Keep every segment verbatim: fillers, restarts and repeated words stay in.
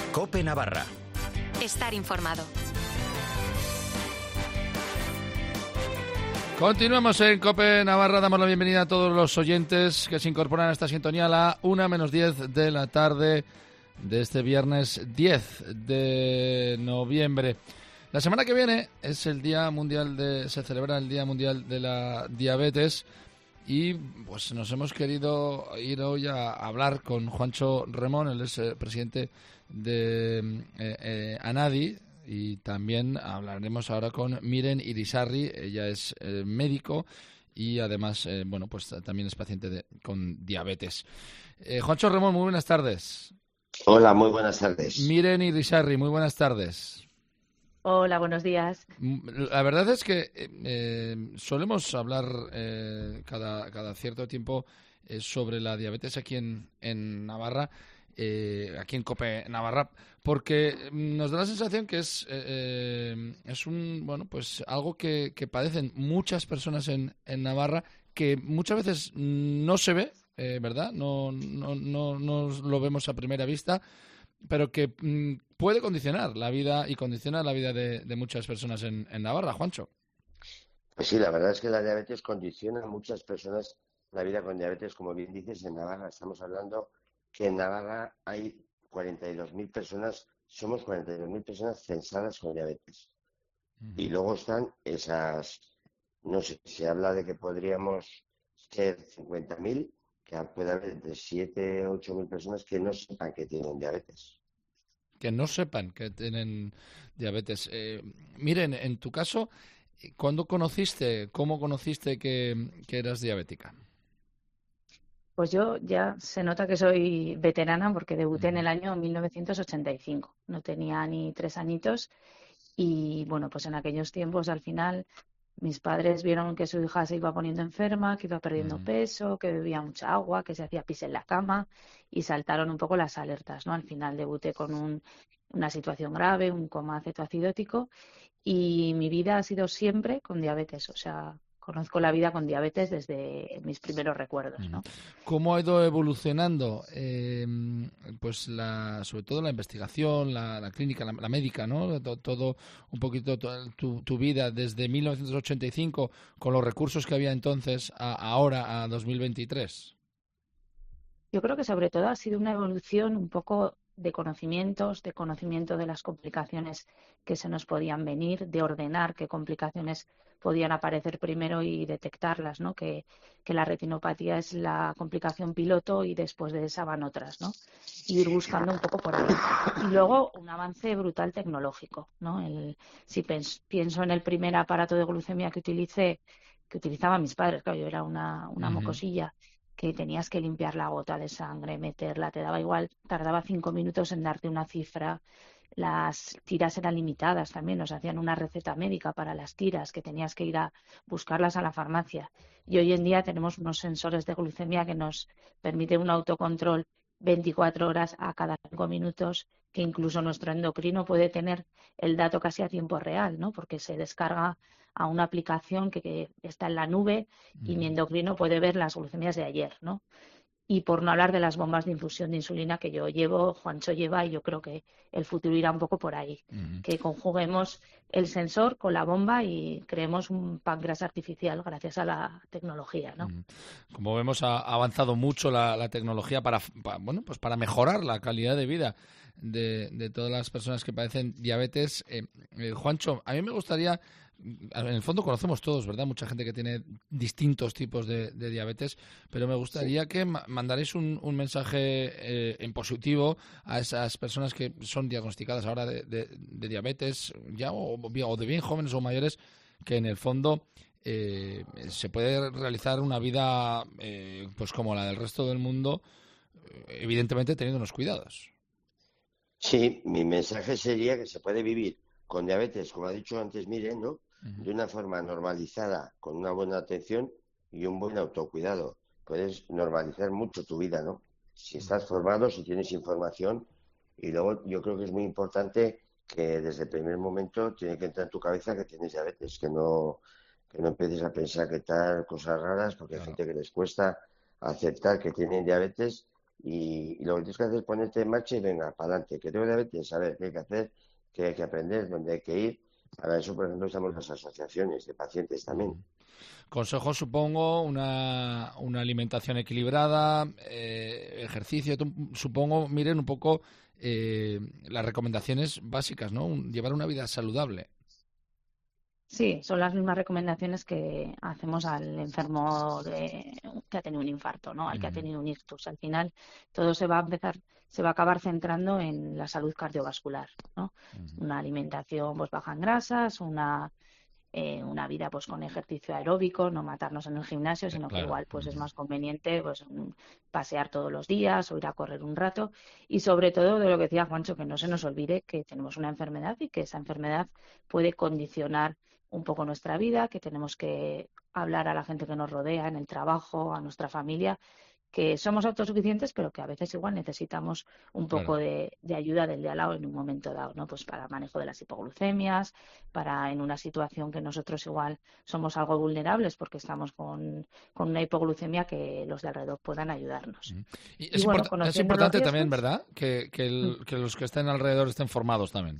COPE Navarra. Estar informado. Continuamos en COPE Navarra. Damos la bienvenida a todos los oyentes que se incorporan a esta sintonía a la una menos diez de la tarde de este viernes diez de noviembre. La semana que viene es el Día Mundial de... se celebra el Día Mundial de la Diabetes y pues nos hemos querido ir hoy a hablar con Juancho Remón, él es eh, presidente de eh, eh, ANADI, y también hablaremos ahora con Miren Irisarri. Ella es eh, médico y además, eh, bueno, pues también es paciente de, con diabetes. Eh, Juancho Remón, muy buenas tardes. Hola, muy buenas tardes. Miren Irisarri, muy buenas tardes. Hola, buenos días. La verdad es que eh, solemos hablar eh, cada, cada cierto tiempo eh, sobre la diabetes aquí en, en Navarra, eh, aquí en COPE Navarra, porque nos da la sensación que es eh, es un bueno pues algo que, que padecen muchas personas en, en Navarra, que muchas veces no se ve, eh, ¿verdad? No, no, no, no lo vemos a primera vista, pero que mmm, puede condicionar la vida y condiciona la vida de, de muchas personas en, en Navarra, Juancho. Pues sí, la verdad es que la diabetes condiciona a muchas personas la vida con diabetes. Como bien dices, en Navarra estamos hablando que en Navarra hay cuarenta y dos mil personas, somos cuarenta y dos mil personas censadas con diabetes. Uh-huh. Y luego están esas, no sé, se habla de que podríamos ser cincuenta mil, que puede haber entre siete a ocho mil personas que no sepan que tienen diabetes. Que no sepan que tienen diabetes. Eh, miren, en tu caso, ¿cuándo conociste, cómo conociste que, que eras diabética? Pues yo ya se nota que soy veterana porque debuté en el año mil novecientos ochenta y cinco. No tenía ni tres añitos y, bueno, pues en aquellos tiempos al final mis padres vieron que su hija se iba poniendo enferma, que iba perdiendo uh-huh. peso, que bebía mucha agua, que se hacía pis en la cama y saltaron un poco las alertas, ¿no? Al final debuté con un, una situación grave, un coma cetoacidótico, y mi vida ha sido siempre con diabetes. O sea, conozco la vida con diabetes desde mis primeros recuerdos, ¿no? ¿Cómo ha ido evolucionando, eh, pues la, sobre todo la investigación, la, la clínica, la, la médica, ¿no? Todo, todo un poquito tu, tu vida desde mil novecientos ochenta y cinco con los recursos que había entonces a ahora a dos mil veintitrés? Yo creo que sobre todo ha sido una evolución un poco de conocimientos, de conocimiento de las complicaciones que se nos podían venir, de ordenar qué complicaciones podían aparecer primero y detectarlas, ¿no? Que, que la retinopatía es la complicación piloto y después de esa van otras, ¿no? Y ir buscando un poco por ahí. Y luego un avance brutal tecnológico, ¿no? El, si pens, pienso en el primer aparato de glucemia que utilicé, que utilizaban mis padres, claro, yo era una, una uh-huh. mocosilla, que tenías que limpiar la gota de sangre, meterla, te daba igual, tardaba cinco minutos en darte una cifra. Las tiras eran limitadas también, nos hacían una receta médica para las tiras, que tenías que ir a buscarlas a la farmacia. Y hoy en día tenemos unos sensores de glucemia que nos permiten un autocontrol veinticuatro horas a cada cinco minutos, que incluso nuestro endocrino puede tener el dato casi a tiempo real, ¿no? Porque se descarga a una aplicación que, que está en la nube y mi endocrino puede ver las glucemias de ayer, ¿no? Y por no hablar de las bombas de infusión de insulina que yo llevo, Juancho lleva, y yo creo que el futuro irá un poco por ahí. Uh-huh. Que conjuguemos el sensor con la bomba y creemos un páncreas artificial gracias a la tecnología, ¿no? Uh-huh. Como vemos, ha avanzado mucho la, la tecnología para, para, bueno, pues para mejorar la calidad de vida de, de todas las personas que padecen diabetes. Eh, eh, Juancho, a mí me gustaría... En el fondo conocemos todos, ¿verdad? Mucha gente que tiene distintos tipos de, de diabetes, pero me gustaría sí. que ma- mandaréis un, un mensaje eh, en positivo a esas personas que son diagnosticadas ahora de, de, de diabetes, ya o, o de bien jóvenes o mayores, que en el fondo eh, se puede realizar una vida eh, pues como la del resto del mundo, evidentemente teniendo unos cuidados. Sí, mi mensaje sería que se puede vivir con diabetes, como ha dicho antes Miren, ¿no? Uh-huh. De una forma normalizada, con una buena atención y un buen autocuidado. Puedes normalizar mucho tu vida, ¿no? Si estás formado, si tienes información. Y luego yo creo que es muy importante que desde el primer momento tiene que entrar en tu cabeza que tienes diabetes, que no, que no empieces a pensar que tal, cosas raras, porque claro. Hay gente que les cuesta aceptar que tienen diabetes Y, y lo que tienes que hacer es ponerte en marcha y venga, para adelante. Que tengo diabetes, saber qué hay que hacer, qué hay que aprender, dónde hay que ir. Para eso, por ejemplo, estamos las asociaciones de pacientes también. Consejos, supongo, una, una alimentación equilibrada, eh, ejercicio, supongo, miren un poco eh, las recomendaciones básicas, ¿no? Un, llevar una vida saludable. Sí, son las mismas recomendaciones que hacemos al enfermo de, que ha tenido un infarto, ¿no? Al que ha tenido un ictus. Al final, todo se va a empezar, se va a acabar centrando en la salud cardiovascular, ¿no? Uh-huh. Una alimentación pues baja en grasas, una eh, una vida pues con ejercicio aeróbico, no matarnos en el gimnasio, sino claro. que igual pues uh-huh. es más conveniente pues pasear todos los días o ir a correr un rato. Y sobre todo, de lo que decía Juancho, que no se nos olvide que tenemos una enfermedad y que esa enfermedad puede condicionar un poco nuestra vida, que tenemos que hablar a la gente que nos rodea, en el trabajo, a nuestra familia, que somos autosuficientes, pero que a veces igual necesitamos un poco claro. de, de ayuda del de al lado en un momento dado, ¿no? Pues para manejo de las hipoglucemias, para en una situación que nosotros igual somos algo vulnerables porque estamos con, con una hipoglucemia, que los de alrededor puedan ayudarnos. Y es, y bueno, import- es importante también, ¿verdad? Que, que, el, que los que estén alrededor estén formados también.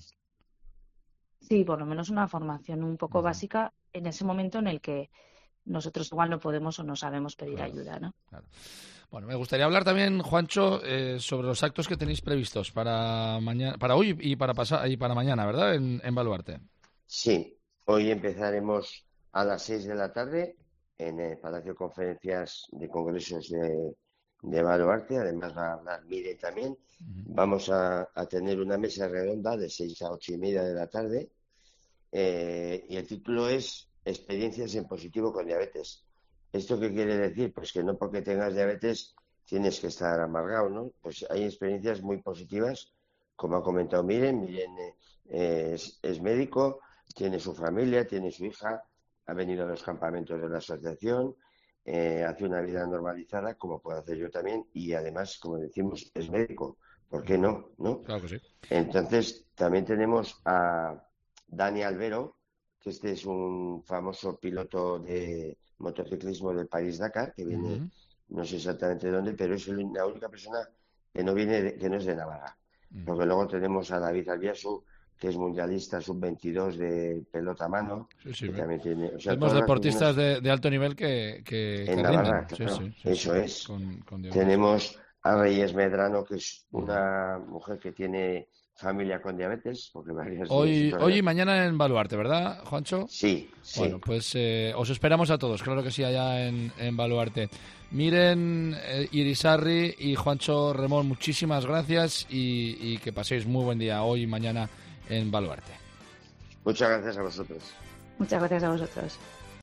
Sí, por lo menos una formación un poco uh-huh. básica en ese momento en el que nosotros igual no podemos o no sabemos pedir claro, ayuda, ¿no? Claro. Bueno, me gustaría hablar también, Juancho, eh, sobre los actos que tenéis previstos para mañana, para hoy y para pasar y para mañana, ¿verdad? En, en Baluarte. Sí, hoy empezaremos a las seis de la tarde en el Palacio de Conferencias de Congresos de, de Baluarte. Además va a hablar Mire también. Uh-huh. Vamos a, a tener una mesa redonda de seis a ocho y media de la tarde. Eh, y el título es Experiencias en positivo con diabetes. ¿Esto qué quiere decir? Pues que no porque tengas diabetes tienes que estar amargado, ¿no? Pues hay experiencias muy positivas, como ha comentado Miren. Miren eh, es, es médico, tiene su familia, tiene su hija, ha venido a los campamentos de la asociación, eh, hace una vida normalizada, como puedo hacer yo también, y además, como decimos, es médico. ¿Por qué no? ¿no? Claro que sí. Entonces, también tenemos a Dani Albero, que este es un famoso piloto de motociclismo del París-Dakar, que viene, uh-huh. no sé exactamente de dónde, pero es la única persona que no viene de, que no es de Navarra. Uh-huh. Porque luego tenemos a David Albiasu, que es mundialista sub veintidós de pelota a mano. Sí, sí, que también tiene, o sea, tenemos deportistas de, de alto nivel que, que, en que Navarra, rinden. claro, sí, sí, sí, eso sí, es. Con, con tenemos a Reyes Medrano, que es una uh-huh. mujer que tiene familia con diabetes. Porque hoy, hoy y mañana en Baluarte, ¿verdad, Juancho? Sí, sí. Bueno, pues eh, os esperamos a todos, claro que sí, allá en, en Baluarte. Miren, eh, Irisarri y Juancho Remón, muchísimas gracias y, y que paséis muy buen día hoy y mañana en Baluarte. Muchas gracias a vosotros. Muchas gracias a vosotros.